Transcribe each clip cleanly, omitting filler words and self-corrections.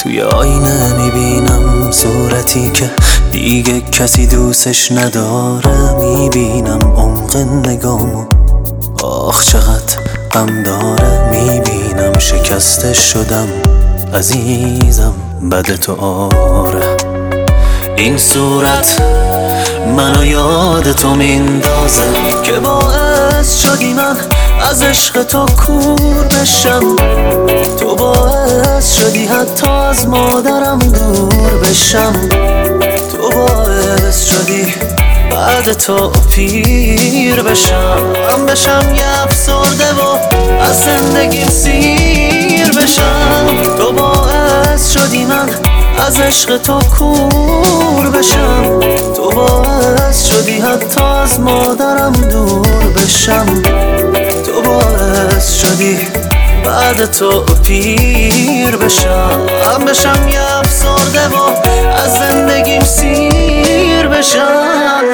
توی آینه میبینم صورتی که دیگه کسی دوستش نداره. میبینم عمق نگامو، آخ چقدر غم داره. میبینم شکسته شدم عزیزم، بد تو آره. این صورت منو یاد تو میندازه که باعث شدی من از عشق تو کور بشم. تو باعث شدی حتی از مادرم دور بشم. تو باعث شدی بعد تو پیر بشم یه افسرده و از زندگیم سیر بشم. تو باعث شدی من از عشق تو کور بشم. تو باعث شدی حتی از مادرم دور بشم. تو باعث شدی بعد تو پیر بشم یه افسرده و از زندگیم سیر بشم.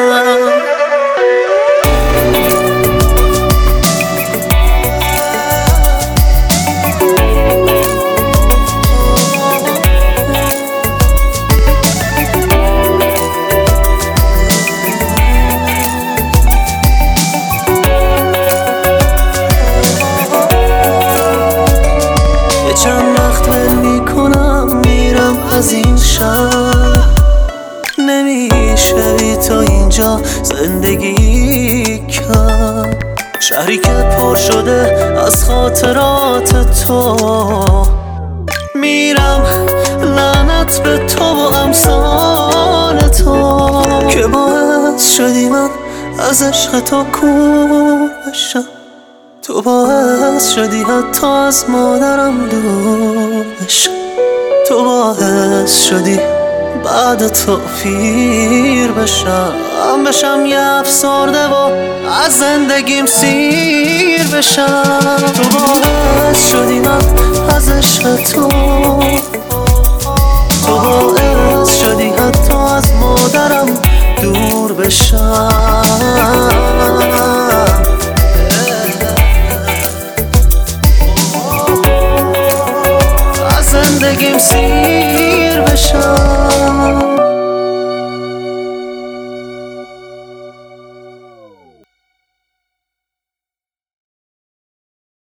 چند وقت ول میکنم میرم از این شهر. نمیشه بی تو اینجا زندگی کرد. شهری که پر شده از خاطرات تو. میرم لعنت به تو و امثال تو که باعث شدی من از عشق تو کور بشم. تو باعث شدی حتی از مادرم دور بشم. تو باعث شدی بعد تو پیر بشم یه افسرده و از زندگیم سیر بشم. تو باعث شدی من از عشق تو. تو باعث شدی حتی از مادرم دور بشم. زندگیم سیر بشم.